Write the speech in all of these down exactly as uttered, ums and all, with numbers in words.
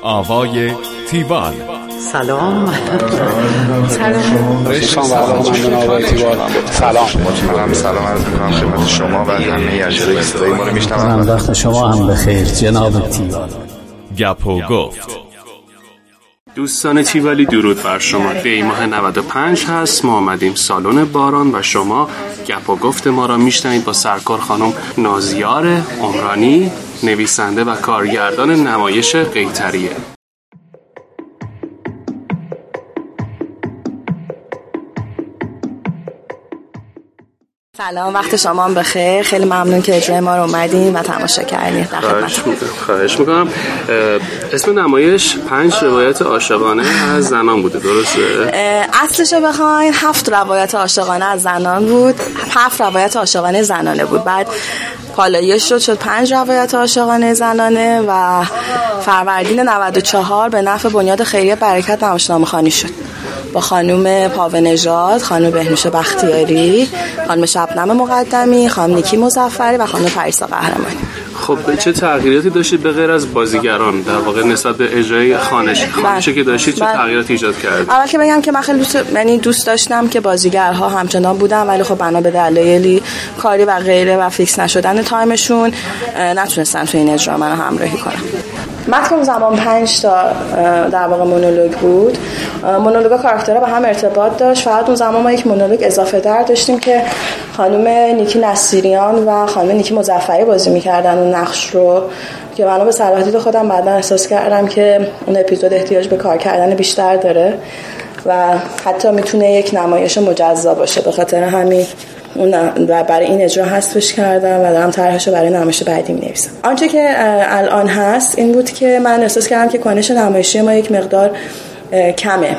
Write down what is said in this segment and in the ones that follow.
آوای تیوال. سلام. سلام. سلام. سلام. سلام عرض می‌کنم خدمت شما و همه اجرای صدای ما رو میشنوم. وقت شما هم بخیر جناب تیوال. گپ و گفت. دوستان تیوالی درود بر شما. دی ماه نود و پنج هست، ما آمدیم سالن باران و شما گپ و گفت ما را میشنوید با سرکار خانم نازیار عمرانی، نویسنده و کارگردان نمایش قیطریه. سلام، وقت شما هم بخیر. خیلی ممنون که اجرای ما رو اومدین و تماشا کردین. خواهش میکنم. خواهش میکنم. اسم نمایش پنج روایت عاشقانه از زنان بوده، درسته؟ اصلش رو بخواین هفت روایت عاشقانه از زنان بود، هفت روایت عاشقانه زنانه بود. بعد پالایش شد شد پنج روایت عاشقانه زنانه و فروردین نود و چهار به نفع بنیاد خیریه برکت نمایشنامه خوانی شد با خانم پاوه نژاد، خانم بهنوش بختیاری، خانم شبنم مقدمی، خانم نیکی مظفری و خانم پریسا قهرمانی. خب چه تغییراتی داشتید به غیر از بازیگران در واقع نسبت به اجرای خانش خانشه که داشتید؟ چه تغییراتی ایجاد کرد؟ اول که بگم که من خیلی دوست یعنی دوست داشتم که بازیگرها همچنان بودن، ولی خب بنا به دلایلی کاری و غیره و فیکس نشدن تایمشون نتونستن تو این اجرا منو همراهی کنم. متن زمان پنج تا در واقع مونولوگ بود. مونولوگا کاراکترها به هم ارتباط داشت. فقط اون زمان ما یک مونولوگ اضافه در داشتیم که خانم نیکی نصیریان و خانم نیکی مظفری بازی می‌کردن اون نقش رو، که منو به صلاحیت خودم بعداً احساس کردم که اون اپیزود احتیاج به کار کردن بیشتر داره و حتی میتونه یک نمایش مجزا باشه. به خاطر همین اون و برای این اجرا حذفش کردم و دارم طرحشو برای نمایش بعدی می‌نویسم. آنچه که الان هست این بود که من احساس کردم که کنش نمایشی ما یک مقدار کمه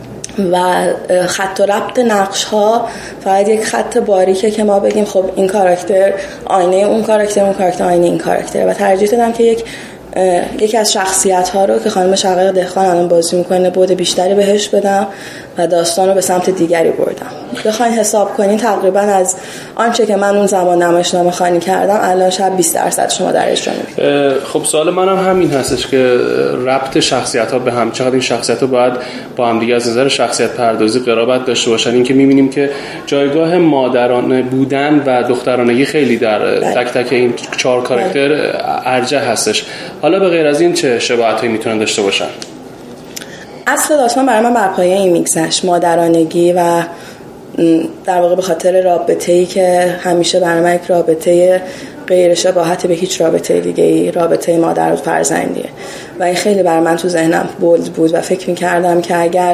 و خط و ربط نقش ها فقط یک خط باریکه که ما بگیم خب این کاراکتر آینه اون کاراکتر، اون کاراکتر آینه این کاراکتر، و ترجیح دادم که یک یکی از شخصیت ها رو که خانم شقایق دهقان الان بازی میکنه بود بیشتری بهش بدم و داستان رو به سمت دیگری بردم. بخواین حساب کنین تقریبا از آنچه که من اون زمان نمایشنامه خوانی کردم الان شاید بیست درصد شما در اجرا میبینید. خب سوال منم همین هستش که ربط شخصیت ها به هم، چقدر این شخصیت ها باید با هم دیگه از نظر شخصیت پردازی قرابت داشته باشن. این که میبینیم که جایگاه مادرانه بودن و دخترانگی خیلی در بله. تک تک این چهار کاراکتر بله. ارجح هستش. حالا به غیر از این چه شباهتایی میتونن داشته باشن؟ اصل داستان برای من بر پایه این میگذشت، مادرانگی و در واقع به خاطر رابطه‌ای که همیشه برای من یک رابطه غیر شباهت به هیچ رابطه دیگه‌ای، رابطه مادر و فرزندیه و این خیلی برای من تو ذهنم بولد بود و فکر می‌کردم که اگر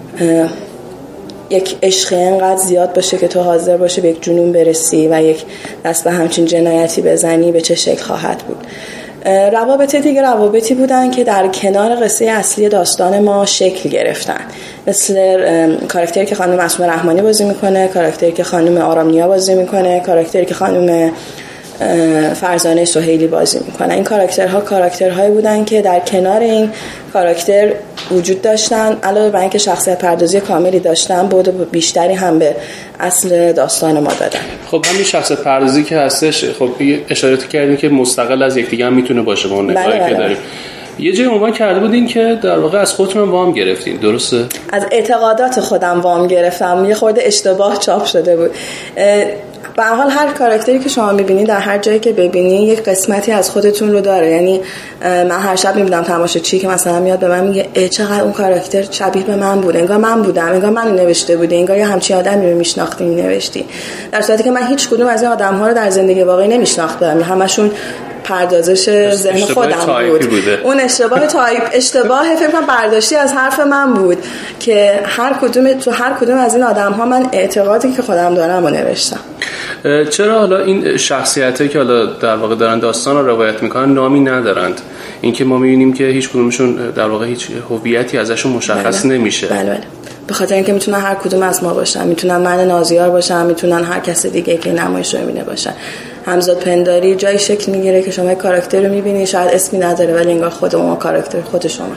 یک عشق اینقدر زیاد باشه که تو حاضر باشه به یک جنون برسی و یک دست به همچین جنایتی بزنی به چه شکل خواهد بود. روابط دیگه روابطی بودن که در کنار قصه اصلی داستان ما شکل گرفتن، مثل کاراکتری که خانم معصومه رحمانی بازی میکنه، کاراکتری که خانم آرامنیا بازی میکنه، کاراکتری که خانم فرزانه سهیلی بازی میکنن. این کاراکترها کاراکترهایی بودن که در کنار این کاراکتر وجود داشتن، علاوه بر اینکه شخصیت پردازی کاملی داشتن بود بیشتری هم به اصل داستان ما دادن. خب همین شخصیت پردازی که هستش، خب اشارات کردیم که مستقل از یکدیگه هم میتونه باشه با اون نگاهی که داریم. یه جای عنوان کرده بودین که در واقع از خودتون وام گرفتین، درسته؟ از اعتقادات خودم وام گرفتم، یه خورده اشتباه چاپ شده بود. به هر حال هر کاراکتری که شما می‌بینید در هر جایی که ببینید یک قسمتی از خودتون رو داره. یعنی من هر شب می‌بینم تماشاچی که مثلا میاد به من میگه چقدر اون کاراکتر شبیه به من بود، انگار من بودم، انگار من نوشته بودی، انگار یه همچین آدمی رو میشناختی نوشتی، در صورتی که من هیچ کدوم از این آدم‌ها رو در زندگی واقعی نمی‌شناختم، همشون پردازش ذهن خودم بود. بوده. اون اشتباه تایپ اشتباه فکر کنم برداشتی از حرف من بود که هر کدوم تو هر کدوم از این آدم‌ها من اعتقادی که خودم دارم رو نوشتم. چرا حالا این شخصیتایی که حالا در واقع دارن داستان رو روایت میکنن نامی ندارند؟ اینکه ما میبینیم که هیچ کدومشون در واقع هیچ هویتی ازشون مشخص بله. نمیشه. بله بله. به خاطر اینکه میتونن هر کدوم از ما باشن، میتونن من نازیار باشن، میتونن هر کس دیگه که نمایش رو میبینه باشن. همزاد پنداری جای شکل میگیره که شما یک کاراکتر رو میبینی شاید اسمی نداره ولی انگار خود اون کاراکتر خود شماست.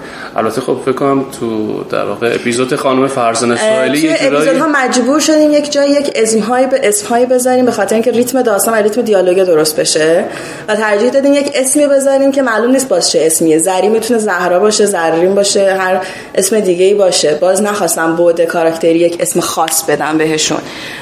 البته خب فکر کنم تو در واقع اپیزود خانم فرزانه سوالی یه جورایی اپیزودها مجبور شدیم یک جای یک اسم‌های به اسم‌های بذاریم به خاطر اینکه ریتم داستان و ریتم دیالوگ درست بشه و ترجیح دادیم یک اسمی بذاریم که معلوم نیست باز چه اسمیه. زری میتونه زهرا باشه، زرین باشه، هر اسم دیگه‌ای باشه. باز نخواستم بود کاراکتری یک اسم خاص بدم بهشون.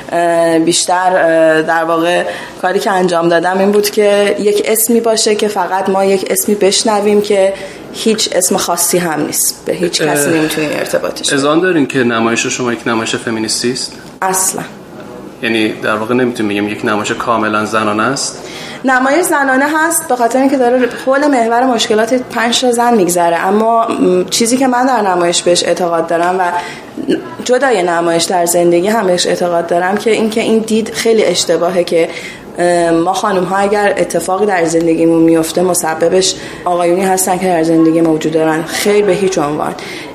بیشتر در واقع کاری که انجام دادم این بود که یک اسمی باشه که فقط ما یک اسمی بشنویم که هیچ اسم خاصی هم نیست، به هیچ کسی نمیتونین ارتباطش. اذعان دارین که نمایش شما یک نمایش فمینیستی است؟ اصلا. یعنی در واقع نمیتونیم بگیم یک نمایش کاملا زنانه است. نمایش زنانه هست به خاطر اینکه داره حول محور مشکلات پنج تا زن میگذره، اما چیزی که من در نمایش بهش اعتقاد دارم و جدای نمایش در زندگی هم بهش اعتقاد دارم که اینکه این دید خیلی اشتباهه که ما خانم ها اگر اتفاقی در زندگیمون میفته مسببش آقایونی هستن که در زندگی موجود دارن. خیر به هیچ عنوان.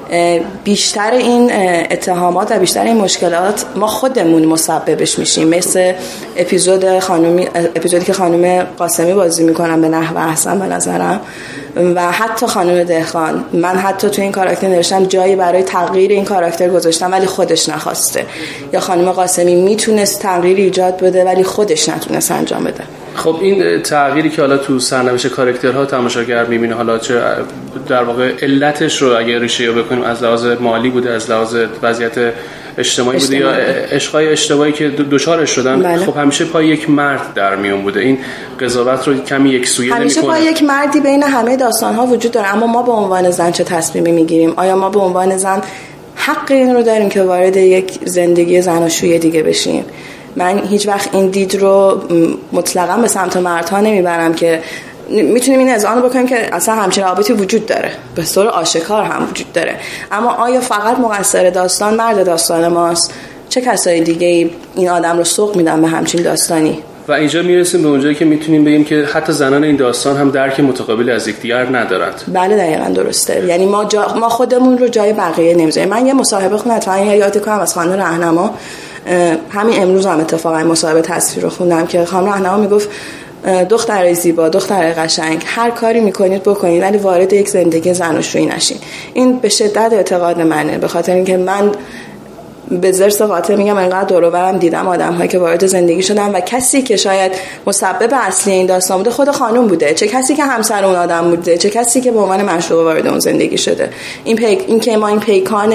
بیشتر این اتهامات و بیشتر این مشکلات ما خودمون مسببش میشیم، مثل اپیزود خانومی اپیزودی که خانم قاسمی بازی میکنن به نحو احسن به نظرم و حتی خانم دهقان. من حتی تو این کاراکتر نوشتم جایی برای تغییر این کاراکتر گذاشتم ولی خودش نخواسته، یا خانم قاسمی میتونست تغییر ایجاد بده ولی خودش نتونست انجام بده. خب این تغییری که حالا تو سرنوشت کاراکترها تماشاگر میبینه، حالا چه در واقع علتش رو اگه ریشه رو بکنیم از لحاظ مالی بوده، از لحاظ وضعیت اجتماعی بوده یا عشقای اشتباهی که دوچارش شدن، بله. خب همیشه پای یک مرد در میون بوده. این قضاوت رو کمی یک سویه نمی‌کنه. همیشه پای یک مردی بین همه داستان‌ها وجود داره، اما ما به عنوان زن چه تصمیمی میگیریم؟ آیا ما به عنوان زن حق این رو داریم که وارد یک زندگی زناشویی دیگه بشیم؟ من هیچ وقت این دید رو مطلقاً به سمت مردها نمیبرم که میتونیم این اذعان رو بکنیم که اصلا همچین رابطی وجود داره، به صورت آشکار هم وجود داره. اما آیا فقط مقصر داستان مرد داستان ماست؟ چه کسای دیگه این آدم رو سوق میدن به همچین داستانی؟ و اینجا میرسیم به اونجایی که میتونیم بگیم که حتی زنان این داستان هم درک متقابل از یکدیگر ندارند. بله دقیقاً درسته. یعنی ما جا... ما خودمون رو جای بقیه نمیذاریم. من یه مصاحبه خوندم، یاد کنم از خانم راهنما، همین امروز هم اتفاقا مصاحبه تصویر رو خوندم که خانم راهنما میگفت دختر زیبا، دختر قشنگ، هر کاری میکنید بکنید ولی وارد یک زندگی زناشویی نشین. این به شدت اعتقاد منه، به خاطر اینکه من به ذرس قاطع میگم انقدر دور و برم دیدم آدم‌هایی که وارد زندگی شدن و کسی که شاید مسبب اصلی این داستان بوده خود خانم بوده، چه کسی که همسر اون آدم بوده، چه کسی که به عنوان معشوق وارد اون زندگی شده. این پیک این که ما این پیکان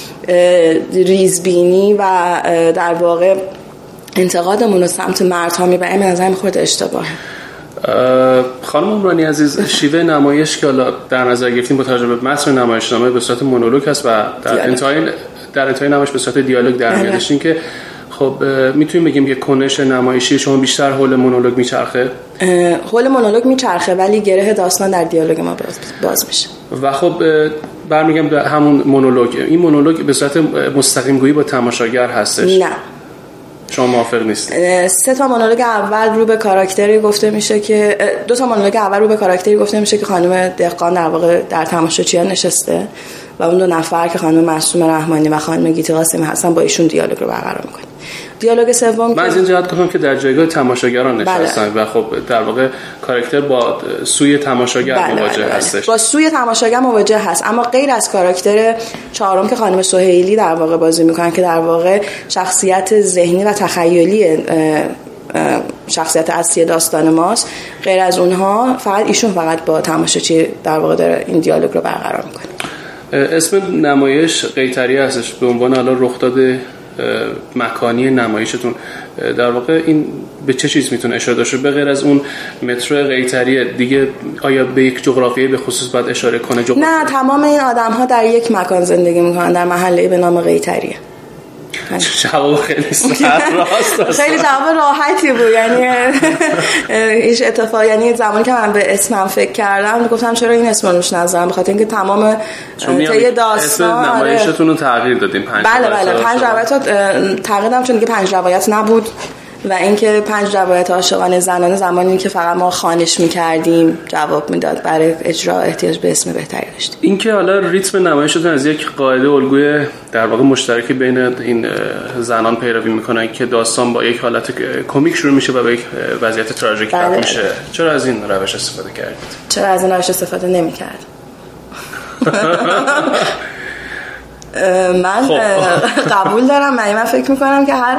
ریزبینی و در واقع انتقادمون رو سمت مردها میبریم، به نظر من خود اشتباهه. خانم عمرانی عزیز، شیوه نمایش که حالا در نظر گرفتیم با توجه به متن نمایشنامه به صورت مونولوگ هست و در انتهای در انتهای نمایش به صورت دیالوگ در میادش، این که خب میتونیم بگیم که کنش نمایشی شما بیشتر حول مونولوگ میچرخه؟ حول مونولوگ میچرخه ولی گره داستان در دیالوگ ما باز, باز میشه. و خب برمیگم به همون مونولوگ، این مونولوگ به صورت مستقیم گویی با تماشاگر هستش؟ نه. شما موافق نیست؟ سه تا مونولوگ اول رو به کاراکتری گفته میشه که دو تا مونولوگ اول رو به کاراکتری گفته میشه که خانم دهقان در واقع در تماشاچیان نشسته و اون دو نفر که خانم معصومه رحمانی و خانم گیتی قاسمی هستن با ایشون دیالوگ رو برقرار میکنه. دیالوگ سوم من از این جهت گفتم که در جایگاه تماشاگران نشستن و خب در واقع کاراکتر با سوی تماشاگر بله مواجه بله هستش. با سوی تماشاگر مواجه هست، اما غیر از کاراکتر چهارم که خانم سهیلی در واقع بازی میکنن که در واقع شخصیت ذهنی و تخیلی شخصیت اصلی داستان ماست، غیر از اونها فقط ایشون فقط با تماشاچی در واقع داره این دیالوگ رو برقرار میکنه. اسم نمایش قیطریه هستش به عنوان حالا رخ داده مکانی نمایشتون، در واقع این به چه چیز میتونه اشاره داشته به غیر از اون مترو قیطریه دیگه؟ آیا به یک جغرافیایی به خصوص باید اشاره کنه؟ جغرافیه؟ نه، تمام این آدم ها در یک مکان زندگی میکنن، در محله به نام قیطریه. جواب خیلی سخت راست خیلی جواب راحتی بود، یعنی هیچ اتفاق، یعنی زمانی که من به اسمم فکر کردم گفتم چرا این اسم رو روش نذارم، بخاطر اینکه تمام طی داستان اسم نمایشتون رو تغییر دادیم. پنج بله بله پنج روایت رو تغییر دادم چون دیگه پنج روایت نبود و اینکه پنج روایت عاشقانه زنانه زمانی که فقط ما خوانش می‌کردیم جواب میداد، برای اجرا احتیاج به اسم بهتری داشتیم. اینکه حالا ریتم نمایشتون از یک قاعده الگوی در واقع مشترکی بین این زنان پیروی میکنن که داستان با یک حالت کمیک شروع میشه و به یک وضعیت تراژیک ختم میشه. چرا از این روش استفاده کردید؟ چرا از این روش استفاده نمی‌کرد؟ من قبول دارم. من من فکر میکنم که هر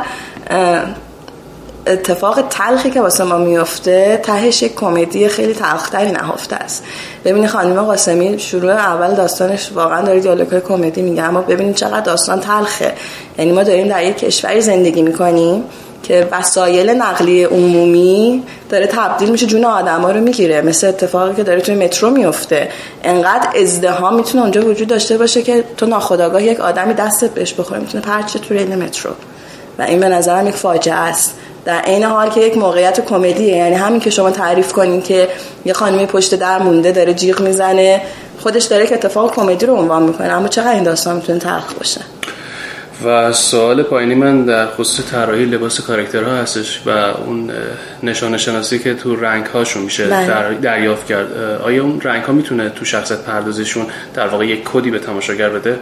اتفاق تلخی که واسه ما میفته تهش یک کمدی خیلی تلختری نهفته است. ببینید خانم قاسمی شروع اول داستانش واقعا داره دیالوگای کمدی میگه، اما ببینید چقدر داستان تلخه. یعنی ما داریم در یک کشوری زندگی میکنیم که وسایل نقلیه عمومی داره تبدیل میشه جون آدما رو میگیره، مثل اتفاقی که داره توی مترو میفته. انقدر ازدحام میتونه اونجا وجود داشته باشه که تو ناخودآگاه یک آدمی دستت بهش بخوره میتونه پرچه تو ریل مترو، و این به نظرم یک فاجعه است. در عین حال که یک موقعیت کمدیه، یعنی همین که شما تعریف کنین که یه خانمی پشت در مونده داره جیغ میزنه، خودش داره که اتفاق کمدی رو عنوان میکنه، اما چقدر این داستان میتونه تلخ باشه. و سوال پایینی من در خصوص طراحی لباس کاراکترها هستش و اون نشانه شناسی که تو رنگ هاشون میشه در دریافت کرد. آیا اون رنگ ها میتونه تو شخصیت پردازیشون در واقع یک کدی به تماشاگر بده؟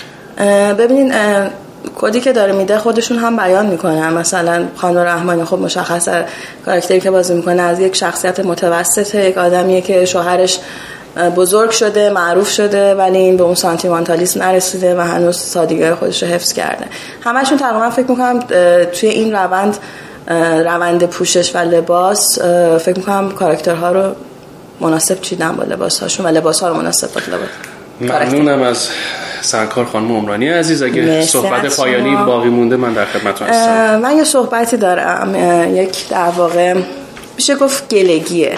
ببینین کدی که داره میده خودشون هم بیان میکنن. مثلا خانم رحمانی خب مشخصه کاراکتری که بازی میکنه از یک شخصیت متوسطه، یک آدمیه که شوهرش بزرگ شده، معروف شده، ولی این به اون سانتیمانتالیسم نرسیده و هنوز سادگی خودش رو حفظ کرده. همشون تقریبا فکر میکنم توی این روند روند پوشش و لباس فکر میکنم کاراکترها رو مناسب چیدن با لباسهاشون و لباسها رو مناسب با لباس. ممنونم از سرکار خانم عمرانی عزیز. اگه صحبت پایانی باقی مونده من در خدمتتون هستم. من یه صحبتی دارم، یک در واقع میشه گفت گلگیه.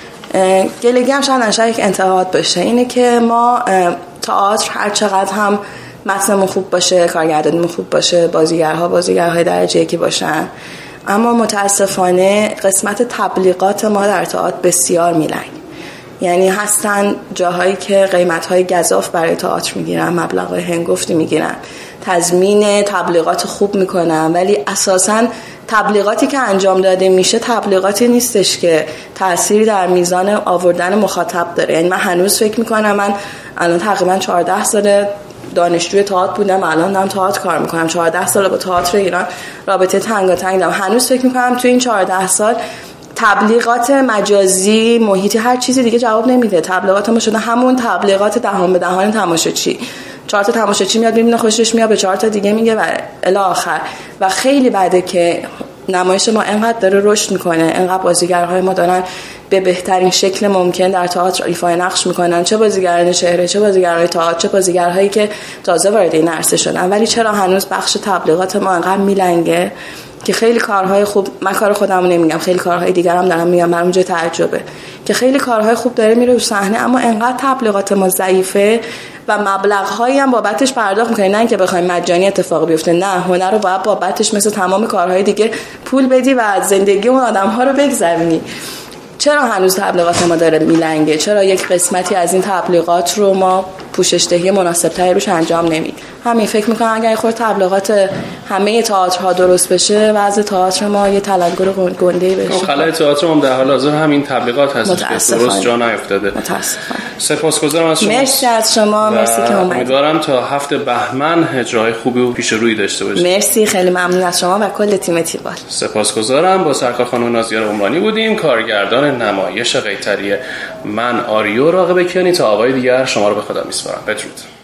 گلگی هم شاید نشه یک انتقاد باشه، اینه که ما تئاتر هر چقدر هم متنمون خوب باشه، کارگردانیمون خوب باشه، بازیگرها بازیگرهای درجه یکی باشن، اما متاسفانه قسمت تبلیغات ما در تئاتر بسیار میلنگ. یعنی هستن جاهایی که قیمت‌های گزاف برای تئاتر میگیرن، مبلغ‌های هنگفتی میگیرن، تضمین تبلیغات خوب میکنن، ولی اساساً تبلیغاتی که انجام داده میشه تبلیغاتی نیستش که تأثیری در میزان آوردن مخاطب داره. یعنی من هنوز فکر میکنم، من الان تقریبا چهارده سال دانشجوی تئاتر بودم، الان دارم تئاتر کار میکنم، چهارده سال با تئاتر ایران رابطه تنگاتنگ دارم. هنوز فکر میکنم تو این چهارده سال تبلیغات مجازی، محیطی، هر چیزی دیگه جواب نمیده. تبلیغات ما شده همون تبلیغات دهان به دهان تماشاچی. چهار تا تماشاچی میاد میبینه خوشش میاد، به چهار تا دیگه میگه و الی آخر. و خیلی بده که نمایش ما انقدر داره رشد میکنه، انقدر بازیگرهای ما دارن به بهترین شکل ممکن در تئاتر ایفای نقش میکنن، چه بازیگران چهره، چه بازیگرای تئاتر، چه بازیگرهایی که تازه وارد این عرصه شدن، ولی چرا هنوز بخش تبلیغات ما انقدر میلنگه که خیلی کارهای خوب، من کار خودمو نمیگم، خیلی کارهای دیگرم دارم میگم، من اونجا تعجبه که خیلی کارهای خوب داره میره رو صحنه، اما انقدر تبلیغات ما ضعیفه و مبلغ‌هایی هم بابتش پرداخت می‌کنی، نه اینکه بخوایم مجانی اتفاق بیفته، نه، هنر رو باید بابتش مثل تمام کارهای دیگه پول بدی و زندگی اون آدم‌ها رو بگذرونی. چرا هنوز تبلیغات ما داره میلنگه؟ چرا یک قسمتی از این تبلیغات رو ما پوشش‌دهی مناسب‌تری روش انجام نمیدیم؟ همین فکر می‌کنم اگر خود تبلیغات همه تئاترها درست بشه، وضع تئاتر ما یه تلنگر گنده‌ای بشه. خلای تئاتر ما در حال حاضر همین تبلیغات هست که درست جا نیفتاده. متأسفانه. سپاسگزارم از شما. مرسی از شما، مرسی که اومدید. امیدوارم تا هفته بهمن اجرای خوبی و پیش روی داشته باشید. مرسی، خیلی ممنون از شما و کل تیم تیوال. سپاسگزارم. با سرکار خانم نازیه عمرانی بودیم، کارگردان نمایش قیطریه. من آریو راغب کیانی، تا آقای دیگر شما رو به خدا میسپارم. بدرود.